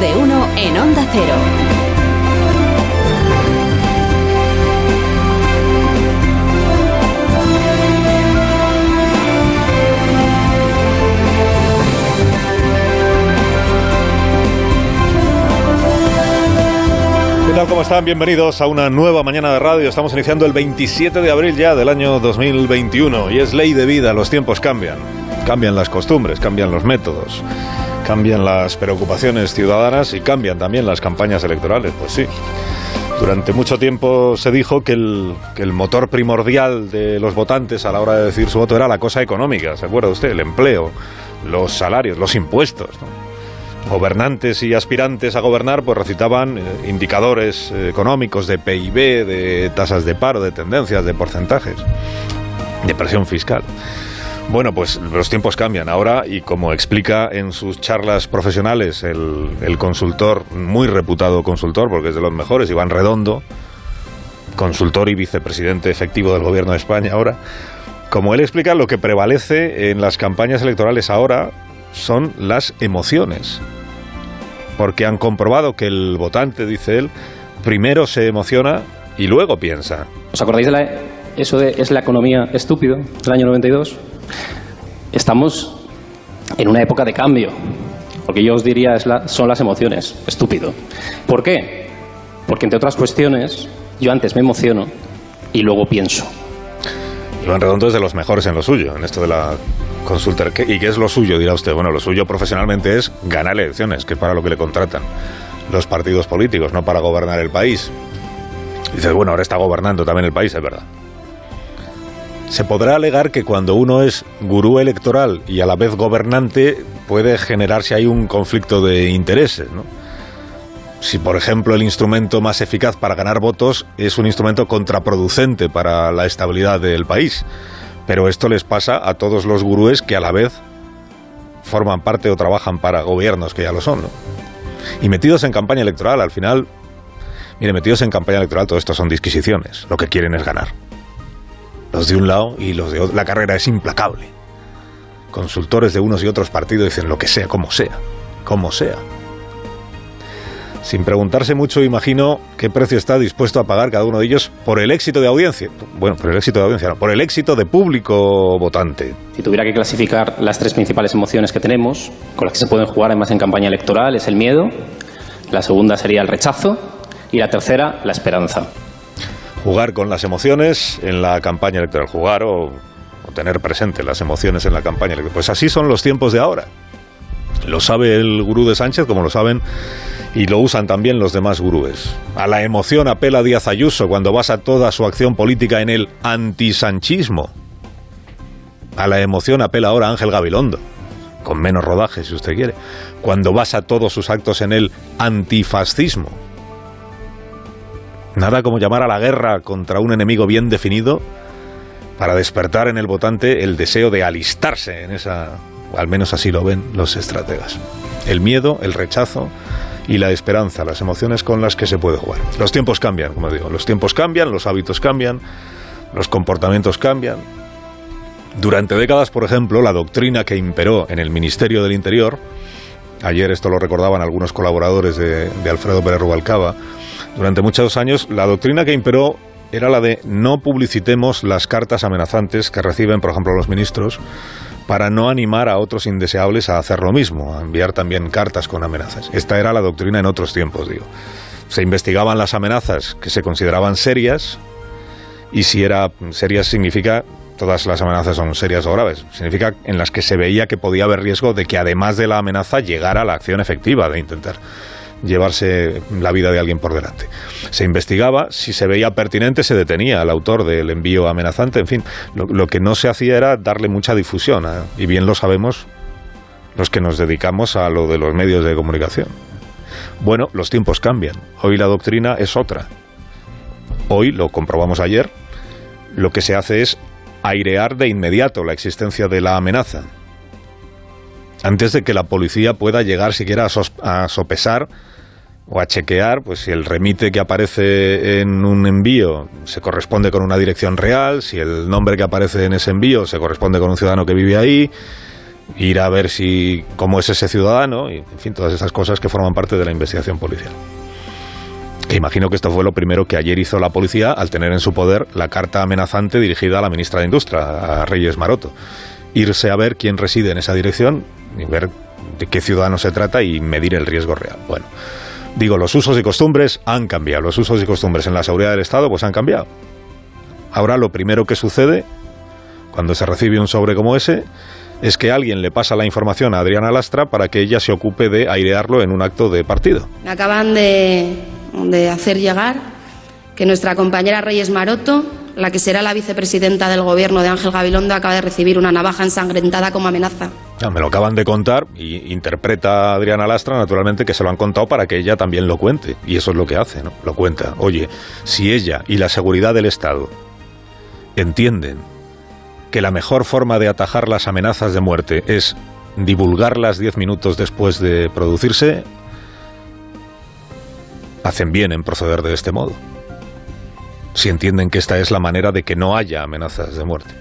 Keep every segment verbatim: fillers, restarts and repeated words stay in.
de uno en Onda Cero. ¿Qué tal? ¿Cómo están? Bienvenidos a una nueva mañana de radio. Estamos iniciando el veintisiete de abril ya del año dos mil veintiuno y es ley de vida, los tiempos cambian. Cambian las costumbres, cambian los métodos, cambian las preocupaciones ciudadanas y cambian también las campañas electorales. Pues sí, durante mucho tiempo se dijo que el, que el motor primordial de los votantes a la hora de decir su voto era la cosa económica. ¿Se acuerda usted? El empleo, los salarios, los impuestos, ¿no? Gobernantes y aspirantes a gobernar pues recitaban eh, indicadores eh, económicos de P I B, de tasas de paro, de tendencias, de porcentajes, de presión fiscal. Bueno, pues los tiempos cambian ahora y como explica en sus charlas profesionales el, el consultor, muy reputado consultor, porque es de los mejores, Iván Redondo, consultor y vicepresidente efectivo del Gobierno de España ahora, como él explica, lo que prevalece en las campañas electorales ahora son las emociones, porque han comprobado que el votante, dice él, primero se emociona y luego piensa. ¿Os acordáis de la, eso de es la economía estúpido del año noventa y dos? Estamos en una época de cambio. Lo que yo os diría es la, son las emociones, estúpido. ¿Por qué? Porque entre otras cuestiones, yo antes me emociono y luego pienso. Iván Redondo es de los mejores en lo suyo, en esto de la consulta. ¿Y qué es lo suyo? Dirá usted. Bueno, lo suyo profesionalmente es ganar elecciones, que es para lo que le contratan los partidos políticos, no para gobernar el país. Dice, bueno, ahora está gobernando también el país, es verdad. Se podrá alegar que cuando uno es gurú electoral y a la vez gobernante puede generarse ahí un conflicto de intereses, ¿no? Si, por ejemplo, el instrumento más eficaz para ganar votos es un instrumento contraproducente para la estabilidad del país. Pero esto les pasa a todos los gurúes que a la vez forman parte o trabajan para gobiernos que ya lo son, ¿no? Y metidos en campaña electoral, al final, mire, metidos en campaña electoral, todo esto son disquisiciones. Lo que quieren es ganar. Los de un lado y los de otro. La carrera es implacable. Consultores de unos y otros partidos dicen lo que sea, como sea, como sea. Sin preguntarse mucho, imagino qué precio está dispuesto a pagar cada uno de ellos por el éxito de audiencia. Bueno, por el éxito de audiencia, no, por el éxito de público votante. Si tuviera que clasificar las tres principales emociones que tenemos, con las que se pueden jugar además en campaña electoral, es el miedo, la segunda sería el rechazo y la tercera, la esperanza. Jugar con las emociones en la campaña electoral, jugar o, o tener presente las emociones en la campaña electoral. Pues así son los tiempos de ahora. Lo sabe el gurú de Sánchez, como lo saben y lo usan también los demás gurúes. A la emoción apela Díaz Ayuso cuando basa toda su acción política en el antisanchismo. A la emoción apela ahora Ángel Gabilondo, con menos rodaje si usted quiere, cuando basa todos sus actos en el antifascismo. Nada como llamar a la guerra contra un enemigo bien definido para despertar en el votante el deseo de alistarse en esa, o al menos así lo ven los estrategas. El miedo, el rechazo y la esperanza, las emociones con las que se puede jugar. Los tiempos cambian, como digo, los tiempos cambian, los hábitos cambian, los comportamientos cambian. Durante décadas, por ejemplo, la doctrina que imperó en el Ministerio del Interior, ayer esto lo recordaban algunos colaboradores de, de Alfredo Pérez Rubalcaba, durante muchos años la doctrina que imperó era la de no publicitemos las cartas amenazantes que reciben, por ejemplo, los ministros, para no animar a otros indeseables a hacer lo mismo, a enviar también cartas con amenazas. Esta era la doctrina en otros tiempos, digo. Se investigaban las amenazas que se consideraban serias, y si era serias significa, todas las amenazas son serias o graves, significa en las que se veía que podía haber riesgo de que además de la amenaza llegara la acción efectiva de intentar llevarse la vida de alguien por delante. Se investigaba, si se veía pertinente se detenía al autor del envío amenazante, en fin, lo, lo que no se hacía era darle mucha difusión, ¿eh? Y bien lo sabemos los que nos dedicamos a lo de los medios de comunicación. Bueno, los tiempos cambian, hoy la doctrina es otra. Hoy, lo comprobamos ayer, lo que se hace es airear de inmediato la existencia de la amenaza, antes de que la policía pueda llegar siquiera a, sos, a sopesar o a chequear pues si el remite que aparece en un envío se corresponde con una dirección real, si el nombre que aparece en ese envío se corresponde con un ciudadano que vive ahí, ir a ver si cómo es ese ciudadano, y en fin, todas esas cosas que forman parte de la investigación policial. Que imagino que esto fue lo primero que ayer hizo la policía al tener en su poder la carta amenazante dirigida a la ministra de Industria, a Reyes Maroto. Irse a ver quién reside en esa dirección y ver de qué ciudadano se trata y medir el riesgo real. Bueno, digo, los usos y costumbres han cambiado. Los usos y costumbres en la seguridad del Estado pues han cambiado. Ahora lo primero que sucede cuando se recibe un sobre como ese es que alguien le pasa la información a Adriana Lastra para que ella se ocupe de airearlo en un acto de partido. Me acaban de, de hacer llegar que nuestra compañera Reyes Maroto, la que será la vicepresidenta del gobierno de Ángel Gabilondo, acaba de recibir una navaja ensangrentada como amenaza. Ya, me lo acaban de contar y interpreta a Adriana Lastra, naturalmente, que se lo han contado para que ella también lo cuente. Y eso es lo que hace, ¿no? Lo cuenta. Oye, si ella y la seguridad del Estado entienden que la mejor forma de atajar las amenazas de muerte es divulgarlas diez minutos después de producirse, hacen bien en proceder de este modo. Si entienden que esta es la manera de que no haya amenazas de muerte.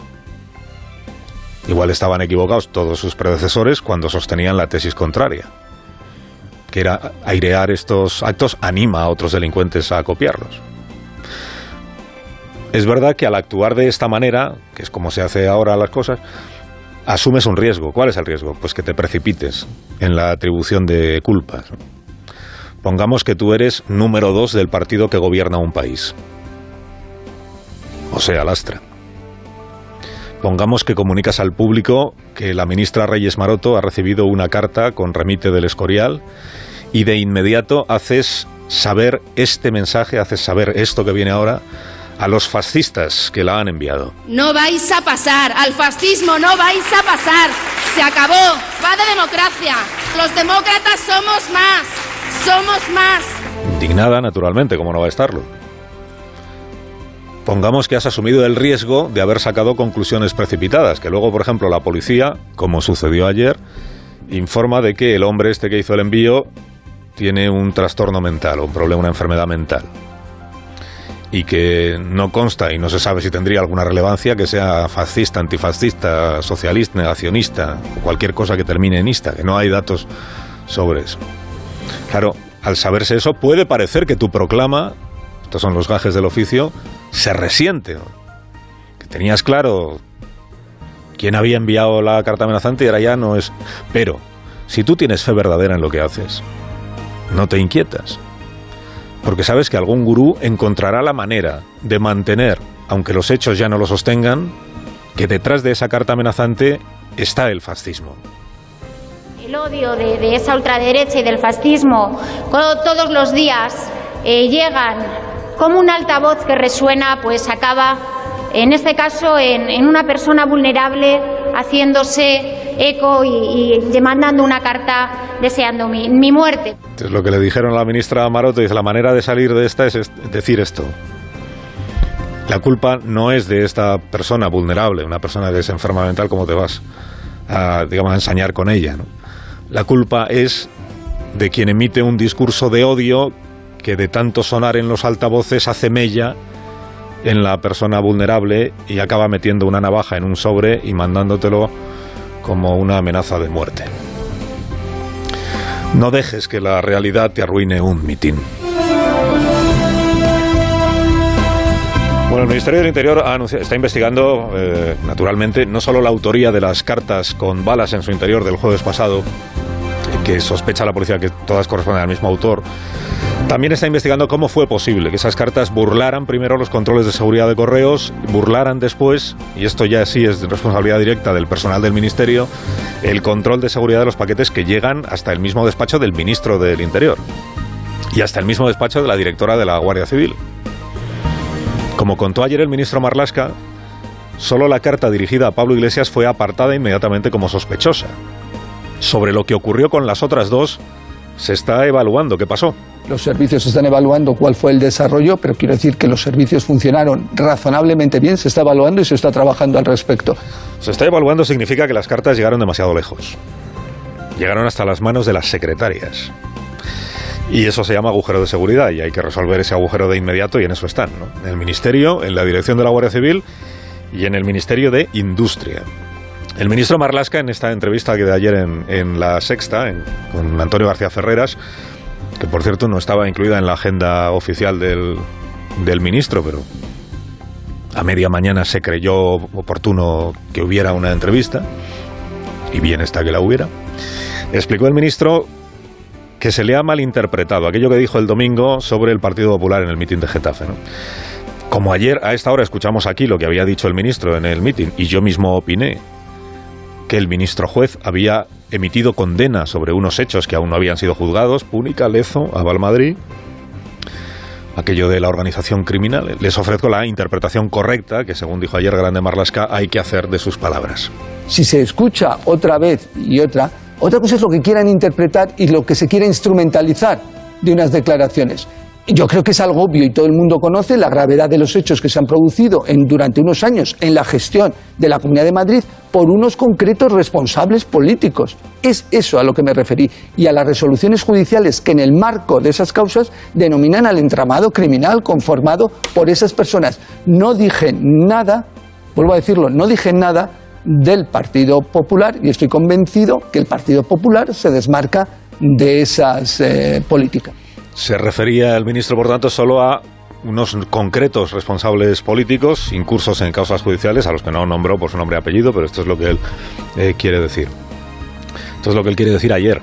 Igual estaban equivocados todos sus predecesores cuando sostenían la tesis contraria, que era airear estos actos anima a otros delincuentes a copiarlos. Es verdad que al actuar de esta manera, que es como se hace ahora las cosas, asumes un riesgo. ¿Cuál es el riesgo? Pues que te precipites en la atribución de culpas. Pongamos que tú eres número dos del partido que gobierna un país. O sea, Lastra. Pongamos que comunicas al público que la ministra Reyes Maroto ha recibido una carta con remite del Escorial y de inmediato haces saber este mensaje, haces saber esto que viene ahora a los fascistas que la han enviado. No vais a pasar, al fascismo no vais a pasar. Se acabó, va de democracia. Los demócratas somos más, somos más. Indignada, naturalmente, como no va a estarlo. Pongamos que has asumido el riesgo de haber sacado conclusiones precipitadas, que luego, por ejemplo, la policía, como sucedió ayer, informa de que el hombre este que hizo el envío tiene un trastorno mental, un problema, una enfermedad mental. Y que no consta y no se sabe si tendría alguna relevancia que sea fascista, antifascista, socialista, negacionista, o cualquier cosa que termine en ista, que no hay datos sobre eso. Claro, al saberse eso, puede parecer que tu proclama, estos son los gajes del oficio, se resiente. Que tenías claro quién había enviado la carta amenazante y ahora ya no es... Pero, si tú tienes fe verdadera en lo que haces, no te inquietas. Porque sabes que algún gurú encontrará la manera de mantener, aunque los hechos ya no lo sostengan, que detrás de esa carta amenazante está el fascismo. El odio de, de esa ultraderecha y del fascismo todos los días eh, llegan como un altavoz que resuena, pues acaba, en este caso, en, en una persona vulnerable haciéndose eco y, y demandando una carta deseando mi, mi muerte. Es lo que le dijeron a la ministra Maroto, dice, la manera de salir de esta es decir esto. La culpa no es de esta persona vulnerable, una persona que es enferma mental, ¿cómo te vas a, digamos, a ensañar con ella, ¿no? La culpa es de quien emite un discurso de odio que de tanto sonar en los altavoces hace mella en la persona vulnerable y acaba metiendo una navaja en un sobre y mandándotelo como una amenaza de muerte. No dejes que la realidad te arruine un mitin. Bueno, el Ministerio del Interior ha anunciado, está investigando, eh, naturalmente, no solo la autoría de las cartas con balas en su interior del jueves pasado, que sospecha la policía que todas corresponden al mismo autor. También está investigando cómo fue posible que esas cartas burlaran primero los controles de seguridad de correos, burlaran después, y esto ya sí es responsabilidad directa del personal del Ministerio, el control de seguridad de los paquetes que llegan hasta el mismo despacho del ministro del Interior y hasta el mismo despacho de la directora de la Guardia Civil. Como contó ayer el ministro Marlaska, solo la carta dirigida a Pablo Iglesias fue apartada inmediatamente como sospechosa. Sobre lo que ocurrió con las otras dos, se está evaluando qué pasó. Los servicios están evaluando cuál fue el desarrollo, pero quiero decir que los servicios funcionaron razonablemente bien, se está evaluando y se está trabajando al respecto. Se está evaluando significa que las cartas llegaron demasiado lejos. Llegaron hasta las manos de las secretarias. Y eso se llama agujero de seguridad y hay que resolver ese agujero de inmediato y en eso están, ¿no? En el Ministerio, en la Dirección de la Guardia Civil y en el Ministerio de Industria. El ministro Marlaska, en esta entrevista que de ayer en, en La Sexta, en, con Antonio García Ferreras, que por cierto no estaba incluida en la agenda oficial del, del ministro, pero a media mañana se creyó oportuno que hubiera una entrevista, y bien está que la hubiera, explicó el ministro que se le ha malinterpretado aquello que dijo el domingo sobre el Partido Popular en el mitin de Getafe, ¿no? Como ayer a esta hora escuchamos aquí lo que había dicho el ministro en el mitin, y yo mismo opiné que el ministro juez había emitido condena sobre unos hechos que aún no habían sido juzgados, Púnica, Lezo, Avalmadrid, aquello de la organización criminal. Les ofrezco la interpretación correcta que, según dijo ayer Grande Marlaska, hay que hacer de sus palabras. Si se escucha otra vez y otra, otra cosa es lo que quieran interpretar y lo que se quiera instrumentalizar de unas declaraciones. Yo creo que es algo obvio y todo el mundo conoce la gravedad de los hechos que se han producido en, durante unos años en la gestión de la Comunidad de Madrid por unos concretos responsables políticos. Es eso a lo que me referí, y a las resoluciones judiciales que en el marco de esas causas denominan al entramado criminal conformado por esas personas. No dije nada, vuelvo a decirlo, no dije nada del Partido Popular, y estoy convencido que el Partido Popular se desmarca de esas eh, políticas. Se refería el ministro, por tanto, solo a unos concretos responsables políticos incursos en causas judiciales, a los que no nombró por su nombre y apellido, pero esto es lo que él eh, quiere decir. Esto es lo que él quiere decir ayer.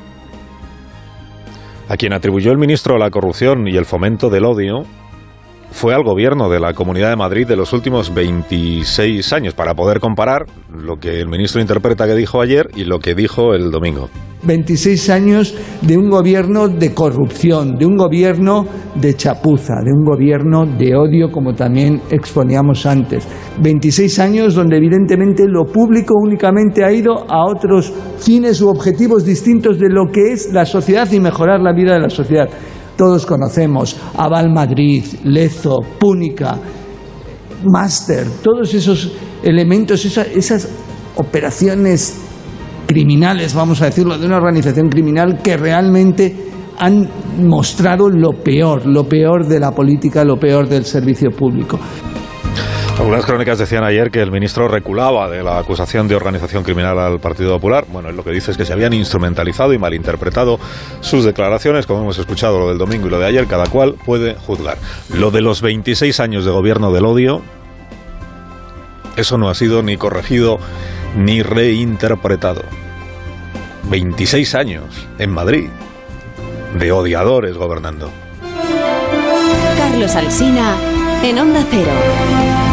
A quien atribuyó el ministro la corrupción y el fomento del odio fue al gobierno de la Comunidad de Madrid de los últimos veintiséis años, para poder comparar lo que el ministro interpreta que dijo ayer y lo que dijo el domingo. veintiséis años de un gobierno de corrupción, de un gobierno de chapuza, de un gobierno de odio, como también exponíamos antes. veintiséis años donde evidentemente lo público únicamente ha ido a otros fines u objetivos distintos de lo que es la sociedad y mejorar la vida de la sociedad. Todos conocemos Avalmadrid, Lezo, Púnica, Máster, todos esos elementos, esa, esas operaciones criminales, vamos a decirlo, de una organización criminal que realmente han mostrado lo peor, lo peor de la política, lo peor del servicio público. Algunas crónicas decían ayer que el ministro reculaba de la acusación de organización criminal al Partido Popular. Bueno, él lo que dice es que se habían instrumentalizado y malinterpretado sus declaraciones, como hemos escuchado lo del domingo y lo de ayer, cada cual puede juzgar. Lo de los veintiséis años de gobierno del odio, eso no ha sido ni corregido ni reinterpretado. veintiséis años en Madrid de odiadores gobernando. Carlos Alsina en Onda Cero.